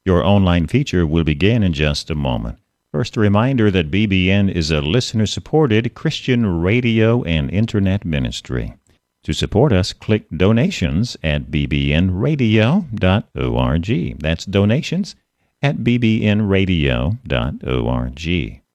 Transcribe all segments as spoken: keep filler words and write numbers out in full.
Your online feature will begin in just a moment. First, a reminder that B B N is a listener-supported Christian radio and internet ministry. To support us, click donations at b b n radio dot org. That's donations at b b n radio dot org.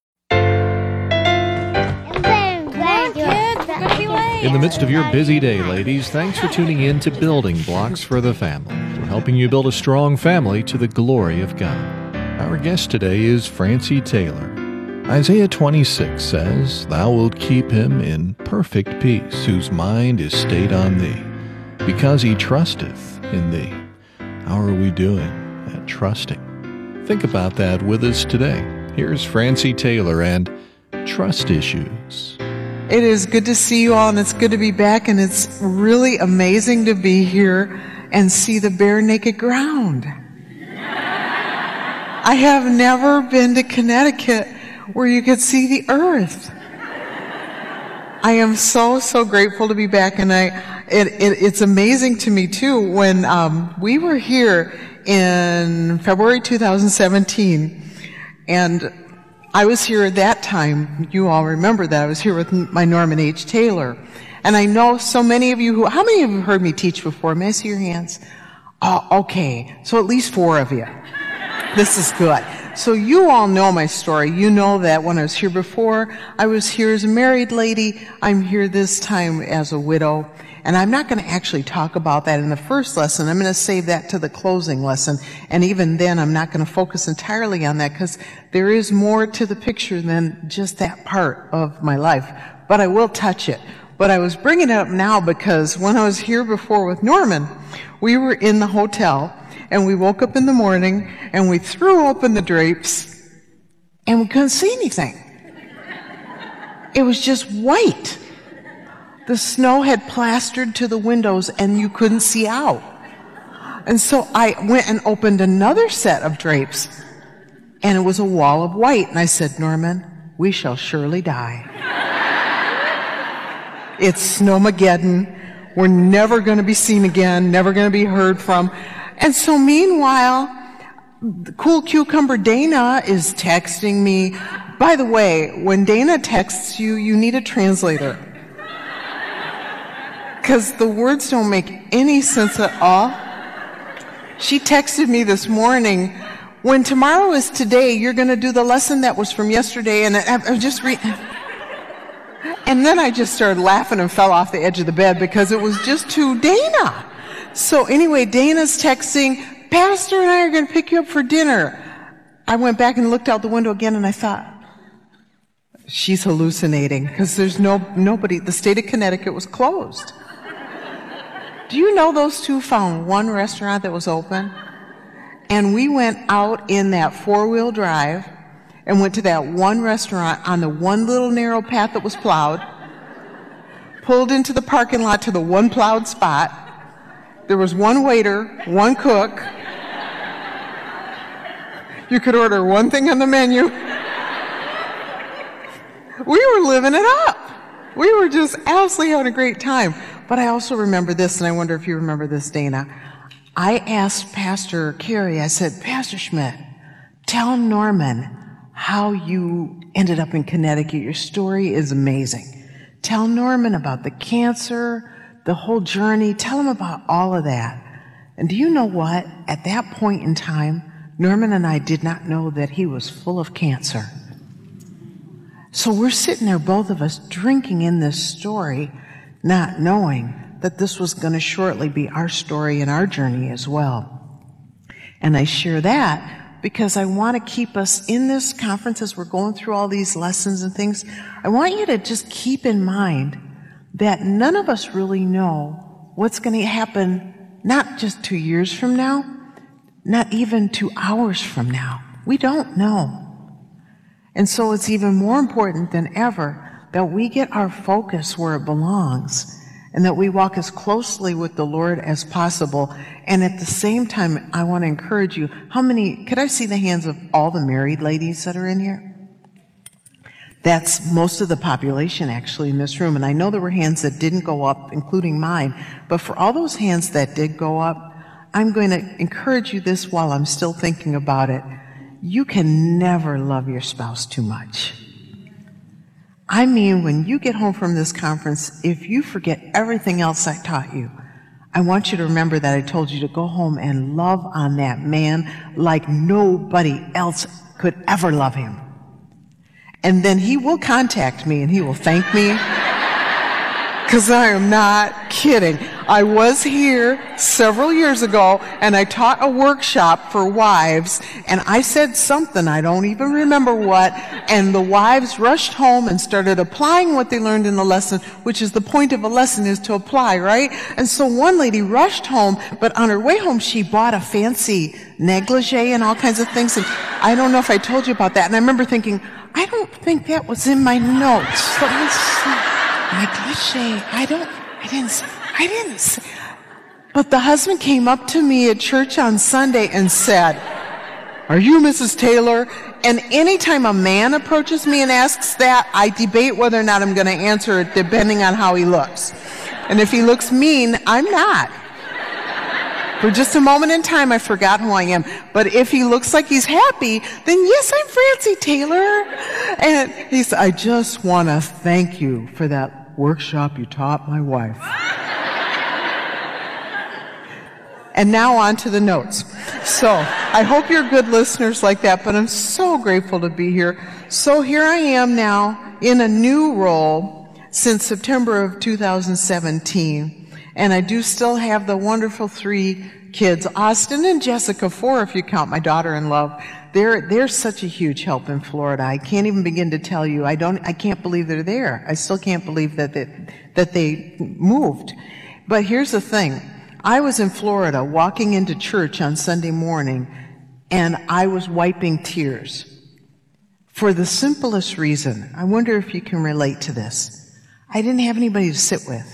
In the midst of your busy day, ladies, thanks for tuning in to Building Blocks for the Family. We're helping you build a strong family to the glory of God. Our guest today is Francie Taylor. Isaiah twenty-six says, "Thou wilt keep him in perfect peace, whose mind is stayed on thee, because he trusteth in thee." How are we doing at trusting? Think about that with us today. Here's Francie Taylor and Trust Issues. It is good to see you all, and it's good to be back, and it's really amazing to be here and see the bare naked ground. I have never been to Connecticut where you could see the earth. I am so, so grateful to be back, and I, it, it, it's amazing to me too, when um, we were here in February two thousand seventeen, and I was here at that time. You all remember that I was here with my Norman H. Taylor. And I know so many of you who, how many of you have heard me teach before? May I see your hands? Oh, okay. So at least four of you. This is good. So you all know my story. You know that when I was here before, I was here as a married lady. I'm here this time as a widow. And I'm not going to actually talk about that in the first lesson. I'm going to save that to the closing lesson. And even then, I'm not going to focus entirely on that, because there is more to the picture than just that part of my life. But I will touch it. But I was bringing it up now because when I was here before with Norman, we were in the hotel, and we woke up in the morning, and we threw open the drapes, and we couldn't see anything. It was just white. The snow had plastered to the windows, and you couldn't see out. And so I went and opened another set of drapes, and it was a wall of white. And I said, "Norman, we shall surely die. It's Snowmageddon. We're never going to be seen again, never going to be heard from." And so meanwhile, the cool cucumber Dana is texting me. By the way, when Dana texts you, you need a translator, because the words don't make any sense at all. She texted me this morning, "When tomorrow is today, you're going to do the lesson that was from yesterday." And I, I was just reading. And then I just started laughing and fell off the edge of the bed because it was just too Dana. So anyway, Dana's texting, "Pastor and I are going to pick you up for dinner." I went back and looked out the window again, and I thought, she's hallucinating, because there's no nobody. The state of Connecticut was closed. Do you know those two found one restaurant that was open? And we went out in that four-wheel drive and went to that one restaurant on the one little narrow path that was plowed, pulled into the parking lot to the one plowed spot. There was one waiter, one cook. You could order one thing on the menu. We were living it up. We were just absolutely having a great time. But I also remember this, and I wonder if you remember this, Dana. I asked Pastor Carey, I said, "Pastor Schmidt, tell Norman how you ended up in Connecticut. Your story is amazing. Tell Norman about the cancer, the whole journey. Tell him about all of that." And do you know what? At that point in time, Norman and I did not know that he was full of cancer. So we're sitting there, both of us, drinking in this story, not knowing that this was going to shortly be our story and our journey as well. And I share that because I want to keep us in this conference as we're going through all these lessons and things. I want you to just keep in mind that none of us really know what's going to happen, not just two years from now, not even two hours from now. We don't know. And so it's even more important than ever that we get our focus where it belongs, and that we walk as closely with the Lord as possible. And at the same time, I want to encourage you. How many, could I see the hands of all the married ladies that are in here? That's most of the population actually in this room. And I know there were hands that didn't go up, including mine. But for all those hands that did go up, I'm going to encourage you this while I'm still thinking about it. You can never love your spouse too much. I mean, when you get home from this conference, if you forget everything else I taught you, I want you to remember that I told you to go home and love on that man like nobody else could ever love him. And then he will contact me and he will thank me, because I am not kidding. I was here several years ago and I taught a workshop for wives, and I said something, I don't even remember what, and the wives rushed home and started applying what they learned in the lesson, which is the point of a lesson is to apply, right? And so one lady rushed home, but on her way home she bought a fancy negligee and all kinds of things, and I don't know if I told you about that, and I remember thinking, I don't think that was in my notes. Let me see. Negligee. I don't, I didn't say, I didn't say. But the husband came up to me at church on Sunday and said, "Are you Missus Taylor?" And anytime a man approaches me and asks that, I debate whether or not I'm going to answer it depending on how he looks. And if he looks mean, I'm not. For just a moment in time, I forgot who I am. But if he looks like he's happy, then yes, I'm Francie Taylor. And he said, "I just want to thank you for that workshop you taught my wife." And now on to the notes. So I hope you're good listeners like that, but I'm so grateful to be here. So here I am now in a new role since September of two thousand seventeen. And I do still have the wonderful three kids, Austin and Jessica, four if you count my daughter-in-law. They're, they're such a huge help in Florida. I can't even begin to tell you. I don't, I can't believe they're there. I still can't believe that they, that they moved. But here's the thing. I was in Florida walking into church on Sunday morning, and I was wiping tears. For the simplest reason, I wonder if you can relate to this. I didn't have anybody to sit with.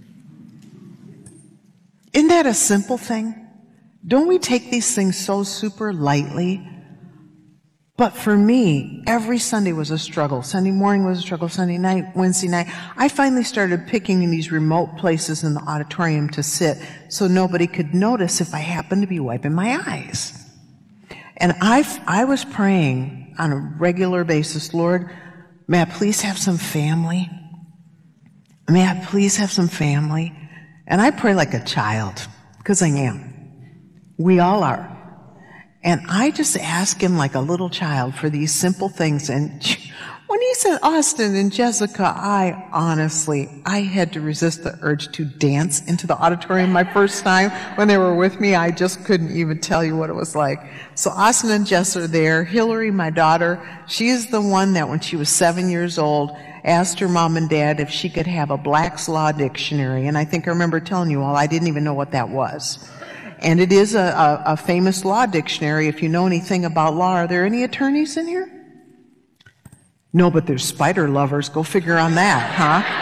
Isn't that a simple thing? Don't we take these things so super lightly? But for me, every Sunday was a struggle. Sunday morning was a struggle, Sunday night, Wednesday night. I finally started picking in these remote places in the auditorium to sit so nobody could notice if I happened to be wiping my eyes. And I, I was praying on a regular basis, "Lord, may I please have some family? May I please have some family?" And I pray like a child, because I am. We all are. And I just ask him like a little child for these simple things. And when he said Austin and Jessica, I honestly, I had to resist the urge to dance into the auditorium my first time when they were with me. I just couldn't even tell you what it was like. So Austin and Jess are there. Hillary, my daughter, she's the one that when she was seven years old, asked her mom and dad if she could have a Black's Law Dictionary. And I think I remember telling you all, I didn't even know what that was. And it is a, a, a famous law dictionary. If you know anything about law, are there any attorneys in here? No, but there's spider lovers. Go figure on that,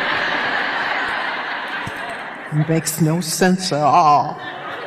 huh? It makes no sense at all.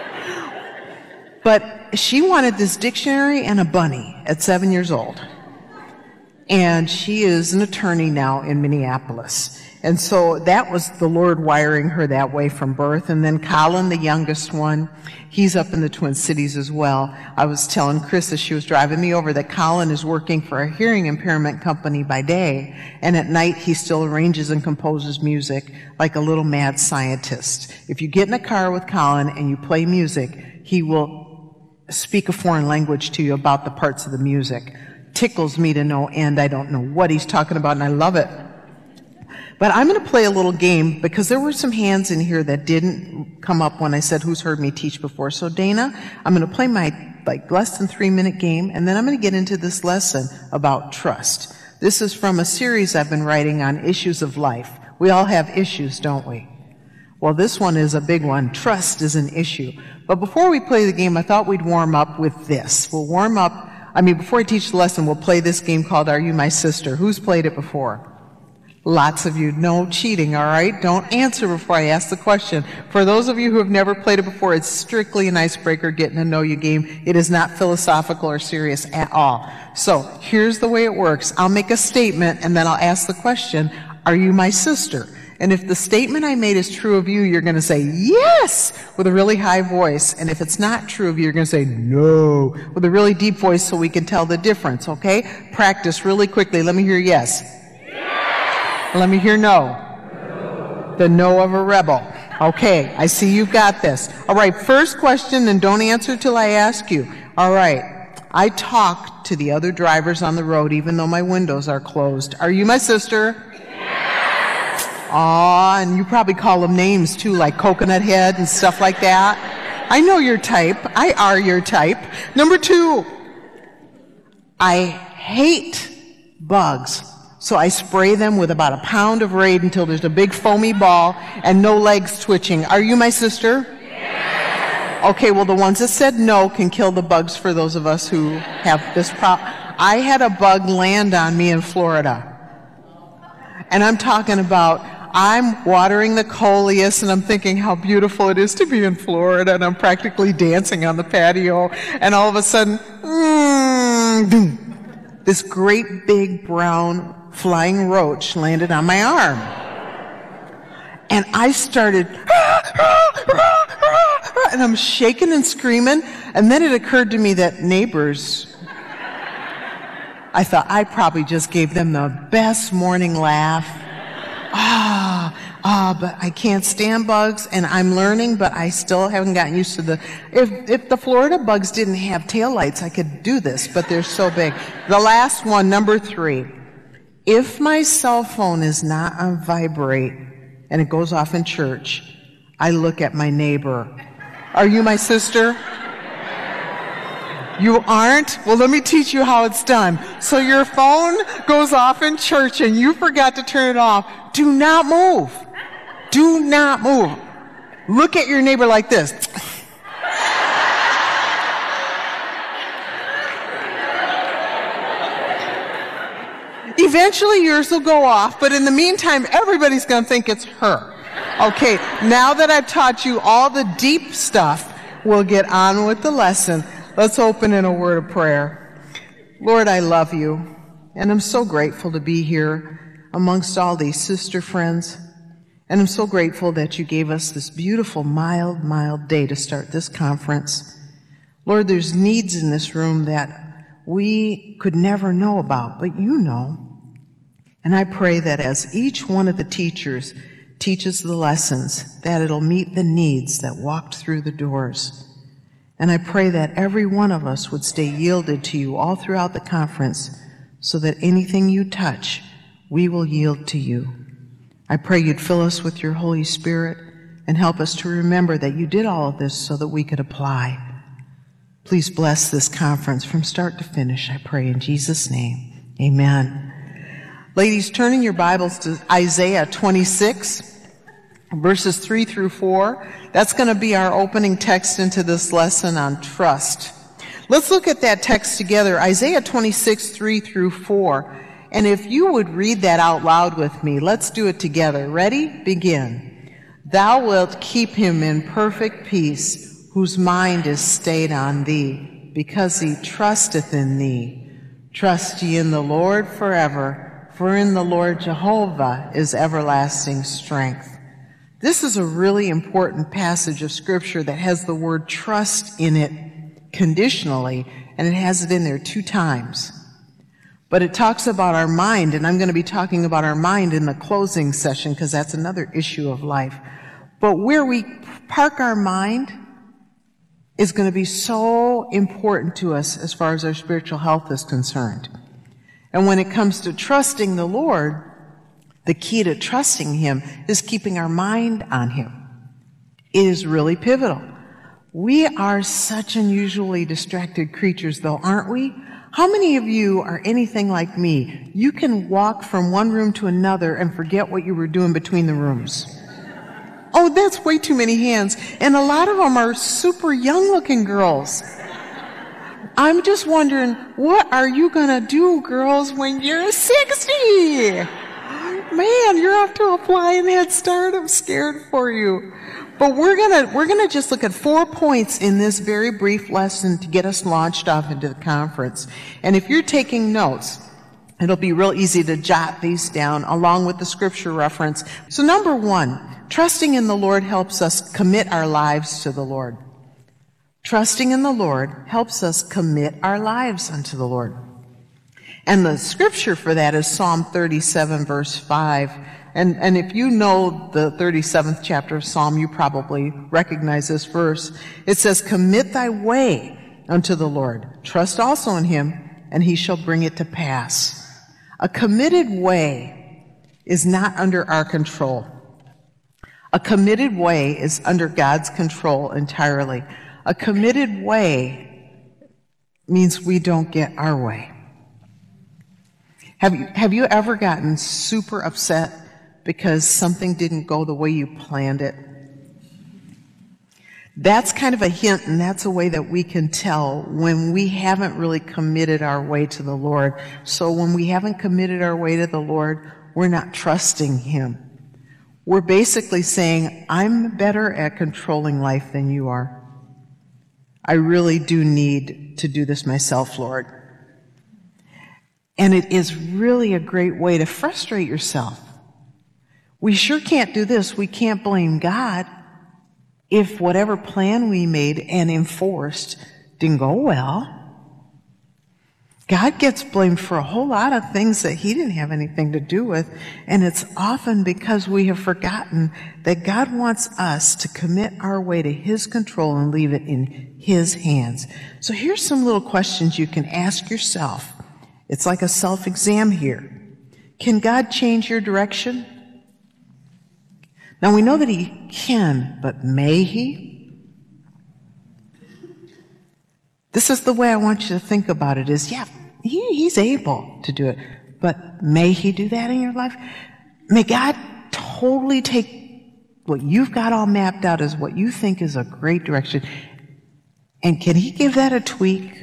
But she wanted this dictionary and a bunny at seven years old. And she is an attorney now in Minneapolis. And so that was the Lord wiring her that way from birth. And then Colin, the youngest one, he's up in the Twin Cities as well. I was telling Chris as she was driving me over that Colin is working for a hearing impairment company by day. And at night he still arranges and composes music like a little mad scientist. If you get in a car with Colin and you play music, he will speak a foreign language to you about the parts of the music. Tickles me to no end. I don't know what he's talking about, and I love it. But I'm going to play a little game because there were some hands in here that didn't come up when I said who's heard me teach before. So Dana, I'm going to play my like less than three minute game, and then I'm going to get into this lesson about trust. This is from a series I've been writing on issues of life. We all have issues, don't we? Well, this one is a big one. Trust is an issue. But before we play the game, I thought we'd warm up with this. We'll warm up I mean, before I teach the lesson, we'll play this game called Are You My Sister? Who's played it before? Lots of you. No cheating, all right? Don't answer before I ask the question. For those of you who have never played it before, it's strictly an icebreaker, getting to know you game. It is not philosophical or serious at all. So here's the way it works. I'll make a statement, and then I'll ask the question, are you my sister? And if the statement I made is true of you, you're going to say, yes, with a really high voice. And if it's not true of you, you're going to say, no, with a really deep voice so we can tell the difference, okay? Practice really quickly. Let me hear yes. Yes. Let me hear no. No. The no of a rebel. Okay, I see you've got this. All right, first question, and don't answer till I ask you. All right, I talk to the other drivers on the road even though my windows are closed. Are you my sister? Aw, and you probably call them names too, like Coconut Head and stuff like that. I know your type. I are your type. Number two, I hate bugs. So I spray them with about a pound of Raid until there's a big foamy ball and no legs twitching. Are you my sister? Yes. Okay, well the ones that said no can kill the bugs for those of us who have this problem. I had a bug land on me in Florida. And I'm talking about I'm watering the coleus and I'm thinking how beautiful it is to be in Florida, and I'm practically dancing on the patio, and all of a sudden, mm, boom, this great big brown flying roach landed on my arm. And I started, and I'm shaking and screaming, and then it occurred to me that neighbors, I thought I probably just gave them the best morning laugh. Ah, ah, but I can't stand bugs, and I'm learning, but I still haven't gotten used to the, if, if the Florida bugs didn't have taillights, I could do this, but they're so big. The last one, number three. If my cell phone is not on vibrate and it goes off in church, I look at my neighbor. Are you my sister? You aren't? Well, let me teach you how it's done. So your phone goes off in church and you forgot to turn it off. Do not move. Do not move. Look at your neighbor like this. Eventually yours will go off, but in the meantime, everybody's going to think it's her. Okay, now that I've taught you all the deep stuff, we'll get on with the lesson. Let's open in a word of prayer. Lord, I love you, and I'm so grateful to be here amongst all these sister friends, and I'm so grateful that you gave us this beautiful, mild, mild day to start this conference. Lord, there's needs in this room that we could never know about, but you know. And I pray that as each one of the teachers teaches the lessons, that it'll meet the needs that walked through the doors. And I pray that every one of us would stay yielded to you all throughout the conference, so that anything you touch, we will yield to you. I pray you'd fill us with your Holy Spirit and help us to remember that you did all of this so that we could apply. Please bless this conference from start to finish, I pray in Jesus' name. Amen. Ladies, turn in your Bibles to Isaiah twenty-six, verses three through four. That's going to be our opening text into this lesson on trust. Let's look at that text together, Isaiah twenty-six, three through four. And if you would read that out loud with me, let's do it together. Ready? Begin. Thou wilt keep him in perfect peace, whose mind is stayed on thee, because he trusteth in thee. Trust ye in the Lord forever, for in the Lord Jehovah is everlasting strength. This is a really important passage of Scripture that has the word trust in it conditionally, and it has it in there two times. But it talks about our mind, and I'm going to be talking about our mind in the closing session because that's another issue of life. But where we park our mind is going to be so important to us as far as our spiritual health is concerned. And when it comes to trusting the Lord, the key to trusting Him is keeping our mind on Him. It is really pivotal. We are such unusually distracted creatures, though, aren't we? How many of you are anything like me? You can walk from one room to another and forget what you were doing between the rooms. Oh, that's way too many hands. And a lot of them are super young-looking girls. I'm just wondering, what are you going to do, girls, when you're sixty? Man, you're off to a flying head start. I'm scared for you. But we're going to we're going to just look at four points in this very brief lesson to get us launched off into the conference. And if you're taking notes, It'll be real easy to jot these down along with the scripture reference. So number one, trusting in the Lord helps us commit our lives to the Lord. Trusting in the Lord helps us commit our lives unto the Lord. And the scripture for that is Psalm thirty-seven, verse five. And, and if you know the thirty-seventh chapter of Psalm, you probably recognize this verse. It says, commit thy way unto the Lord. Trust also in him, and he shall bring it to pass. A committed way is not under our control. A committed way is under God's control entirely. A committed way means we don't get our way. Have you, have you ever gotten super upset because something didn't go the way you planned it? That's kind of a hint, and that's a way that we can tell when we haven't really committed our way to the Lord. So when we haven't committed our way to the Lord, we're not trusting him. We're basically saying, I'm better at controlling life than you are. I really do need to do this myself, Lord. And it is really a great way to frustrate yourself. We sure can't do this. We can't blame God if whatever plan we made and enforced didn't go well. God gets blamed for a whole lot of things that he didn't have anything to do with, and it's often because we have forgotten that God wants us to commit our way to his control and leave it in his hands. So here's some little questions you can ask yourself. It's like a self-exam here. Can God change your direction? Now we know that he can, but may he? This is the way I want you to think about it is, yeah, he, he's able to do it, but may he do that in your life? May God totally take what you've got all mapped out as what you think is a great direction, and can he give that a tweak?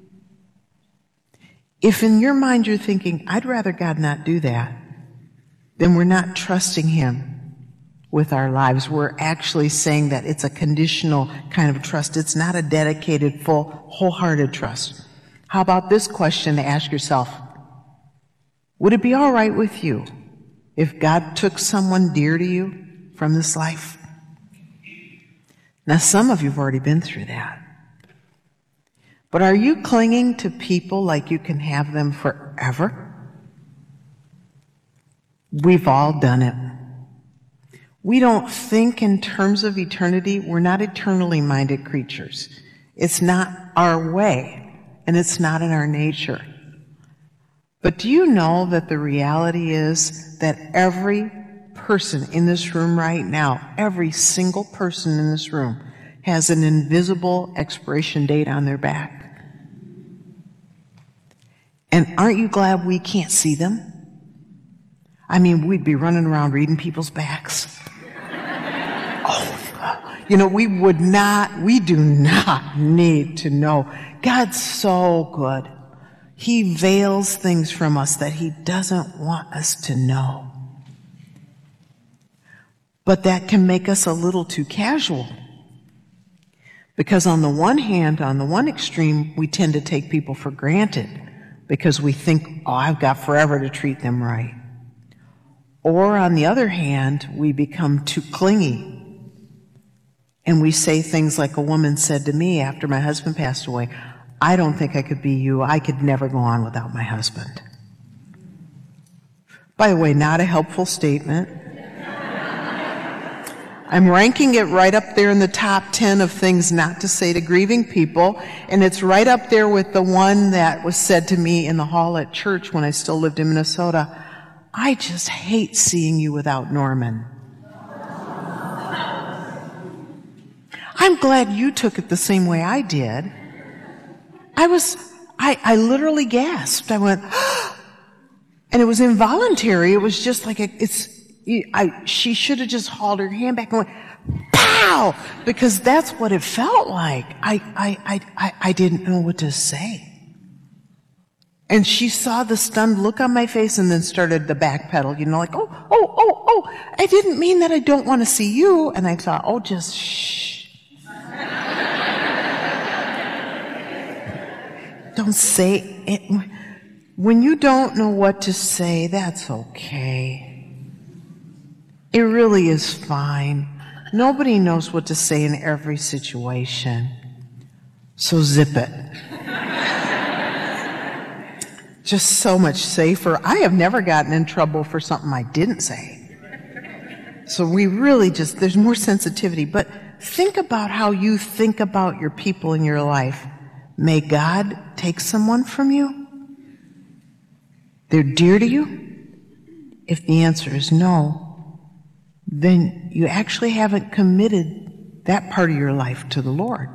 If in your mind you're thinking, I'd rather God not do that, then we're not trusting him with our lives. We're actually saying that it's a conditional kind of trust. It's not a dedicated, full, wholehearted trust. How about this question to ask yourself? Would it be all right with you if God took someone dear to you from this life? Now, some of you have already been through that. But are you clinging to people like you can have them forever? We've all done it. We don't think in terms of eternity. We're not eternally minded creatures. It's not our way, and it's not in our nature. But do you know that the reality is that every person in this room right now, every single person in this room, has an invisible expiration date on their back? And aren't you glad we can't see them? I mean, we'd be running around reading people's backs. Oh, you know, we would not, we do not need to know. God's so good. He veils things from us that he doesn't want us to know. But that can make us a little too casual. Because on the one hand, on the one extreme, we tend to take people for granted because we think, oh, I've got forever to treat them right. Or on the other hand, we become too clingy. And we say things like a woman said to me after my husband passed away, I don't think I could be you. I could never go on without my husband. By the way, not a helpful statement. I'm ranking it right up there in the top ten of things not to say to grieving people, and it's right up there with the one that was said to me in the hall at church when I still lived in Minnesota. I just hate seeing you without Norman. I'm glad you took it the same way I did. I was, I, I literally gasped. I went, and it was involuntary. It was just like a, it's, I, she should have just hauled her hand back and went, pow! Because that's what it felt like. I, I, I, I, I didn't know what to say. And she saw the stunned look on my face and then started the backpedal, you know, like, oh, oh, oh, oh, I didn't mean that I don't want to see you. And I thought, oh, just shh. Don't say it. When you don't know what to say, that's okay. It really is fine. Nobody knows what to say in every situation. So zip it. Just so much safer. I have never gotten in trouble for something I didn't say. So we really just, there's more sensitivity. But think about how you think about your people in your life. May God take someone from you? They're dear to you? If the answer is no, then you actually haven't committed that part of your life to the Lord.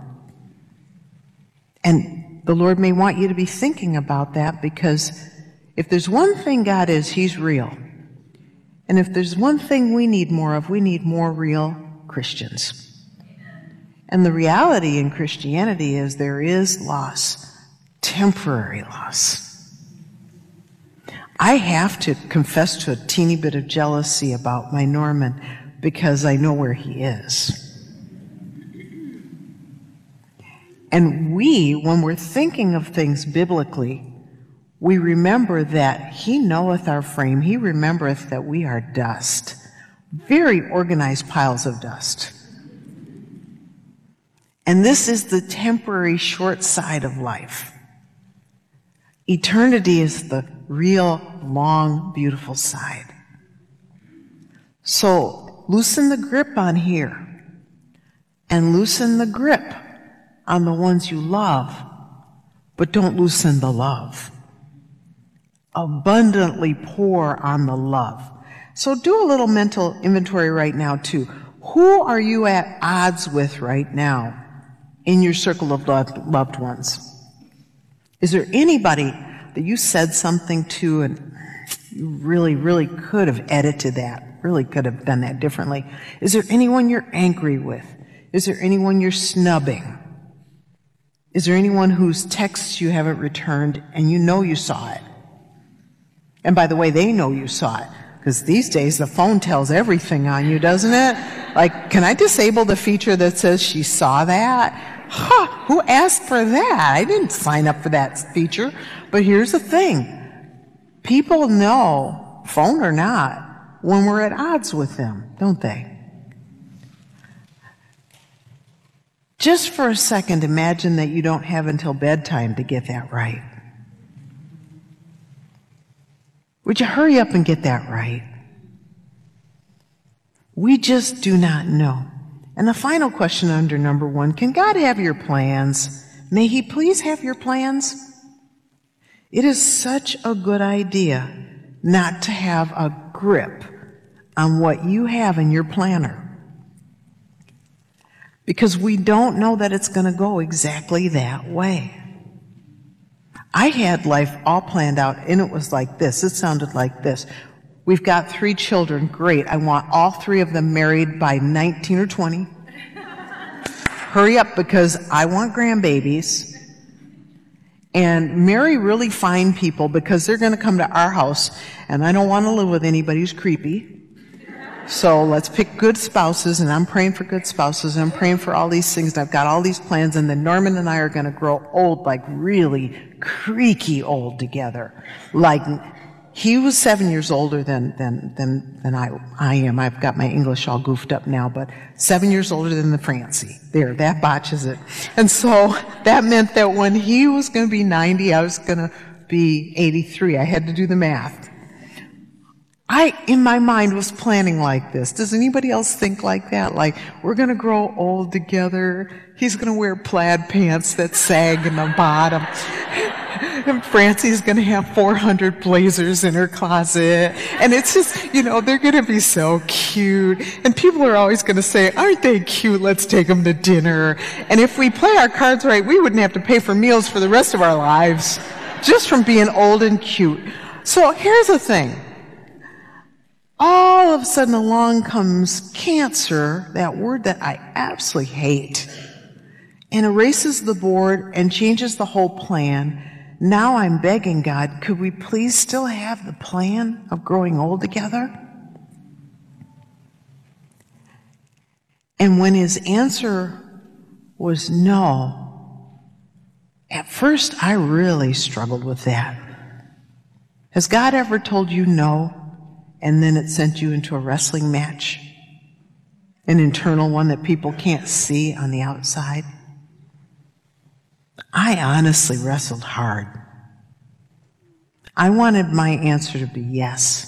And the Lord may want you to be thinking about that, because if there's one thing God is, He's real. And if there's one thing we need more of, we need more real Christians. And the reality in Christianity is there is loss, temporary loss. I have to confess to a teeny bit of jealousy about my Norman because I know where he is. And we, when we're thinking of things biblically, we remember that He knoweth our frame. He remembereth that we are dust, very organized piles of dust. And this is the temporary short side of life. Eternity is the real, long, beautiful side. So loosen the grip on here and loosen the grip on the ones you love, but don't loosen the love. Abundantly pour on the love. So do a little mental inventory right now too. Who are you at odds with right now in your circle of loved ones? Is there anybody that you said something to and you really, really could have edited that, really could have done that differently? Is there anyone you're angry with? Is there anyone you're snubbing? Is there anyone whose texts you haven't returned and you know you saw it? And by the way, they know you saw it, because these days the phone tells everything on you, doesn't it? Like, can I disable the feature that says she saw that? Huh, who asked for that? I didn't sign up for that feature. But here's the thing. People know, phone or not, when we're at odds with them, don't they? Just for a second, imagine that you don't have until bedtime to get that right. Would you hurry up and get that right? We just do not know. And the final question under number one, can God have your plans? May He please have your plans? It is such a good idea not to have a grip on what you have in your planner, because we don't know that it's going to go exactly that way. I had life all planned out, and it was like this. It sounded like this. We've got three children. Great. I want all three of them married by nineteen or twenty. Hurry up, because I want grandbabies. And marry really fine people, because they're going to come to our house, and I don't want to live with anybody who's creepy. So let's pick good spouses, and I'm praying for good spouses, and I'm praying for all these things, and I've got all these plans, and then Norman and I are going to grow old, like really creaky old together. Like, he was seven years older than, than, than, than I, I am. I've got my English all goofed up now, but seven years older than the Francie. There, that botches it. And so that meant that when he was going to be ninety, I was going to be eighty-three. I had to do the math. I, in my mind, was planning like this. Does anybody else think like that? Like, we're going to grow old together. He's going to wear plaid pants that sag in the bottom. And Francie's going to have four hundred blazers in her closet. And it's just, you know, they're going to be so cute. And people are always going to say, aren't they cute? Let's take them to dinner. And if we play our cards right, we wouldn't have to pay for meals for the rest of our lives, just from being old and cute. So here's the thing. All of a sudden along comes cancer, that word that I absolutely hate, and erases the board and changes the whole plan. Now I'm begging God, could we please still have the plan of growing old together? And when his answer was no, at first I really struggled with that. Has God ever told you no, and then it sent you into a wrestling match? An internal one that people can't see on the outside? I honestly wrestled hard. I wanted my answer to be yes.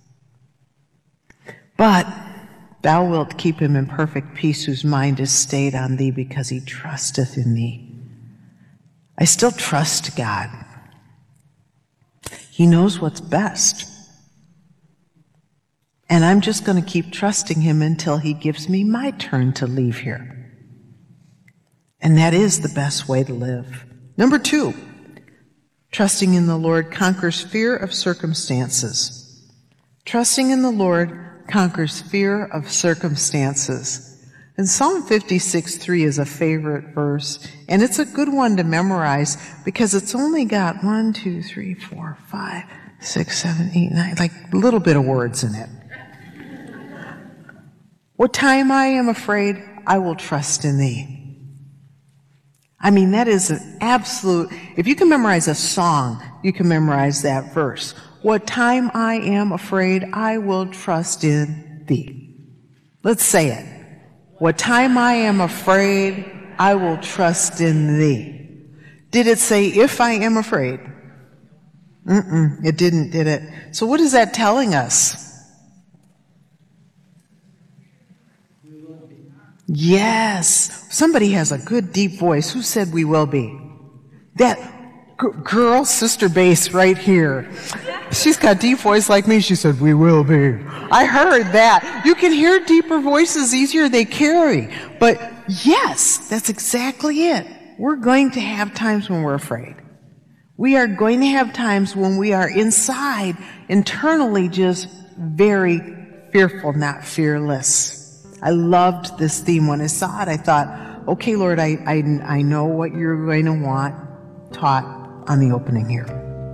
But thou wilt keep him in perfect peace whose mind is stayed on thee because he trusteth in thee. I still trust God. He knows what's best. And I'm just going to keep trusting him until he gives me my turn to leave here. And that is the best way to live. Number two, trusting in the Lord conquers fear of circumstances. Trusting in the Lord conquers fear of circumstances. And Psalm fifty-six three is a favorite verse, and it's a good one to memorize because it's only got one, two, three, four, five, six, seven, eight, nine, like a little bit of words in it. What time I am afraid, I will trust in thee. I mean, that is an absolute, if you can memorize a song, you can memorize that verse. What time I am afraid, I will trust in thee. Let's say it. What time I am afraid, I will trust in thee. Did it say if I am afraid? Mm-mm, it didn't, did it? So what is that telling us? Yes. Somebody has a good deep voice. Who said we will be? That g- girl, sister bass right here. She's got deep voice like me. She said, we will be. I heard that. You can hear deeper voices easier they carry. But yes, that's exactly it. We're going to have times when we're afraid. We are going to have times when we are inside, internally just very fearful, not fearless. I loved this theme. When I saw it, I thought, okay, Lord, I, I, I know what you're going to want taught on the opening here.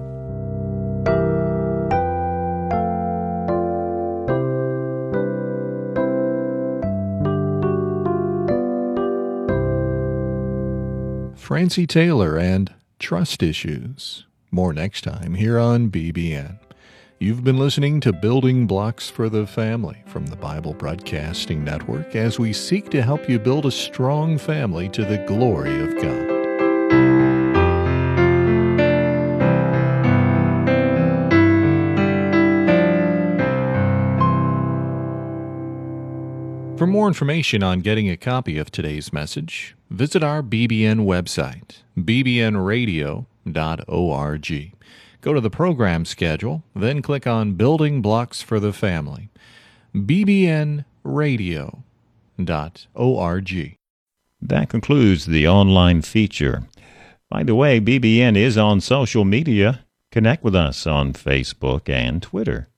Francie Taylor and Trust Issues. More next time here on B B N. You've been listening to Building Blocks for the Family from the Bible Broadcasting Network as we seek to help you build a strong family to the glory of God. For more information on getting a copy of today's message, visit our B B N website, b b n radio dot org. Go to the program schedule, then click on Building Blocks for the Family, b b n radio dot org. That concludes the online feature. By the way, B B N is on social media. Connect with us on Facebook and Twitter.